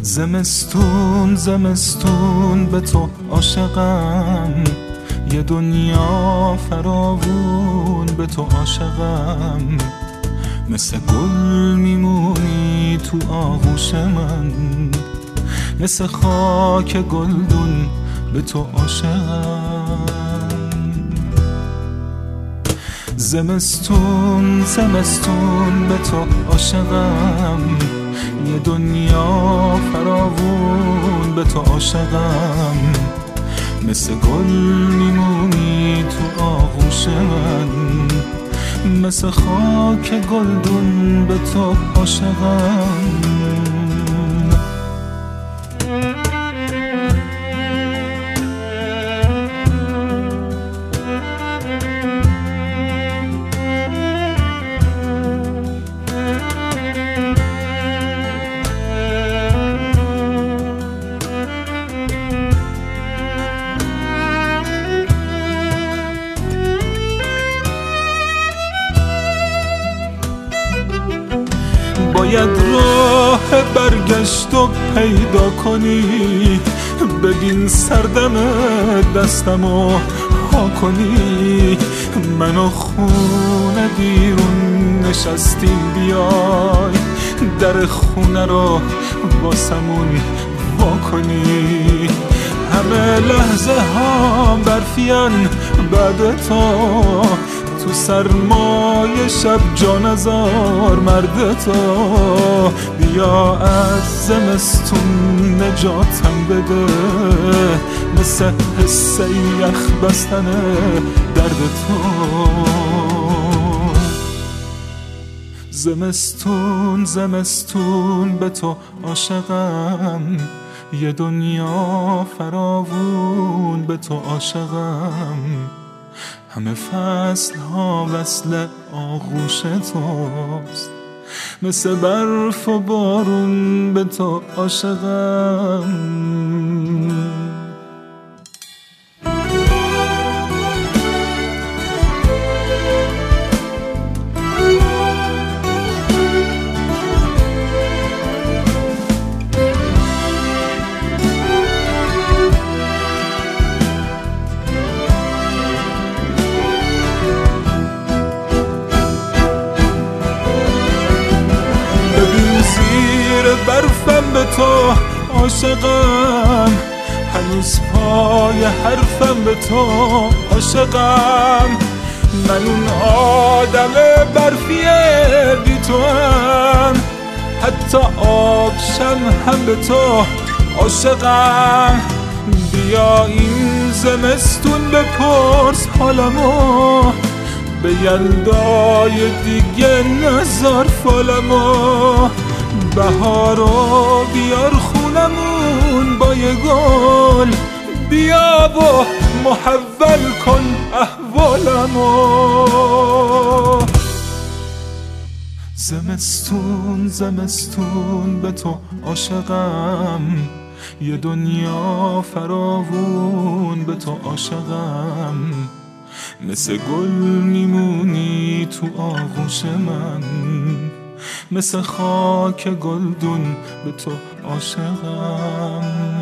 زمستون زمستون به تو عاشقم، یه دنیا فراوون به تو عاشقم. مثل گل میمونی تو آغوش من، مثل خاک گلدون به تو عاشقم. زمستون زمستون به تو عاشقم، یه دنیا فراوون به تو عاشقم. مثل گل میمونی تو آغوش من، مثل خاک گلدون به تو عاشقم. باید راه برگشت و پیدا کنی، ببین سردم دستمو ها کنی. من و خونه بیرون نشستیم، بیای در خونه رو واسمون وا کنی. همه لحظه ها برفیان بعد تو سرمای شب جان ازار مرد تو. بیا از زمستون نجاتم بده، مثل حس یخ بستن درد تو. زمستون زمستون به تو عاشقم، یه دنیا فراوون به تو عاشقم. همه فصل ها وصل آغوش توست، مثل برف و بارون به تو عاشقم. برفم به تو عاشقم، هنوز پای حرفم به تو عاشقم. من اون آدم برفیه بی تو هم، حتی آبشم هم به تو عاشقم. بیا این زمستون بپرس حالمو، به یلدای دیگه نذار فالمو. بهارو بیار خونمون با یه گل، بیا و محول کن احوالمو. زمستون زمستون به تو عاشقم، یه دنیا فراوون به تو عاشقم. مثل گل میمونی تو آغوش من، مثل خاک گلدون به تو عاشقم.